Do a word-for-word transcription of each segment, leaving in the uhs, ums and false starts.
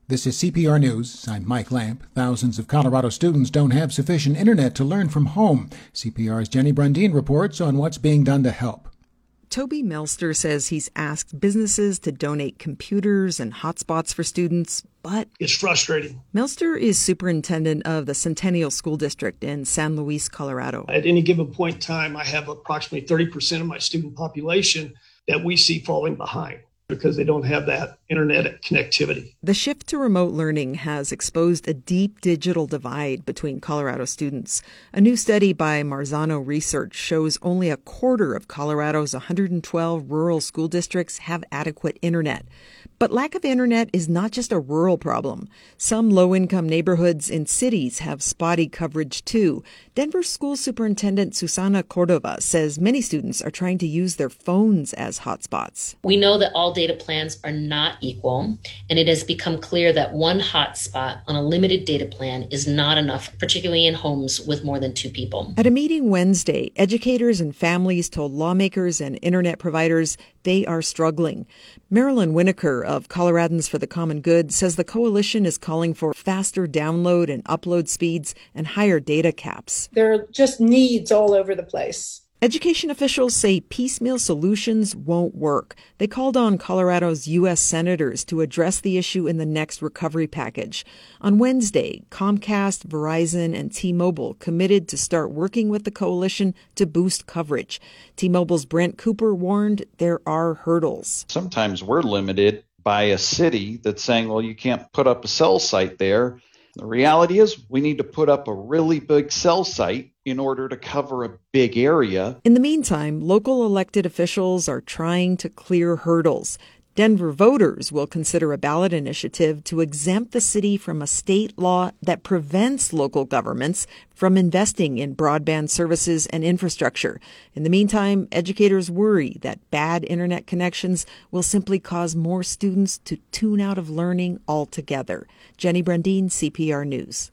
This is C P R News. I'm Mike Lamp. Thousands of Colorado students don't have sufficient internet to learn from home. C P R's Jenny Brundin reports on what's being done to help. Toby Melster says he's asked businesses to donate computers and hotspots for students, but it's frustrating. Melster is superintendent of the Centennial School District in San Luis, Colorado. At any given point in time, I have approximately thirty percent of my student population that we see falling behind because they don't have that internet connectivity. The shift to remote learning has exposed a deep digital divide between Colorado students. A new study by Marzano Research shows only a quarter of Colorado's one hundred twelve rural school districts have adequate internet. But lack of internet is not just a rural problem. Some low-income neighborhoods in cities have spotty coverage too. Denver School Superintendent Susana Cordova says many students are trying to use their phones as hotspots. We know that all data plans are not equal, and it has become clear that one hotspot on a limited data plan is not enough, particularly in homes with more than two people. At a meeting Wednesday, educators and families told lawmakers and internet providers they are struggling. Marilyn Winokur of Coloradans for the Common Good says the coalition is calling for faster download and upload speeds and higher data caps. There are just needs all over the place. Education officials say piecemeal solutions won't work. They called on Colorado's U S senators to address the issue in the next recovery package. On Wednesday, Comcast, Verizon, and T-Mobile committed to start working with the coalition to boost coverage. T-Mobile's Brent Cooper warned there are hurdles. Sometimes we're limited by a city that's saying, well, you can't put up a cell site there. The reality is we need to put up a really big cell site in order to cover a big area. In the meantime, local elected officials are trying to clear hurdles. Denver voters will consider a ballot initiative to exempt the city from a state law that prevents local governments from investing in broadband services and infrastructure. In the meantime, educators worry that bad internet connections will simply cause more students to tune out of learning altogether. Jenny Brundin, C P R News.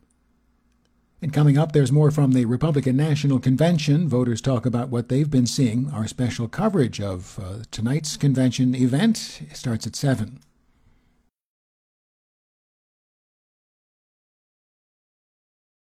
And coming up, there's more from the Republican National Convention. Voters talk about what they've been seeing. Our special coverage of uh, tonight's convention event starts at seven.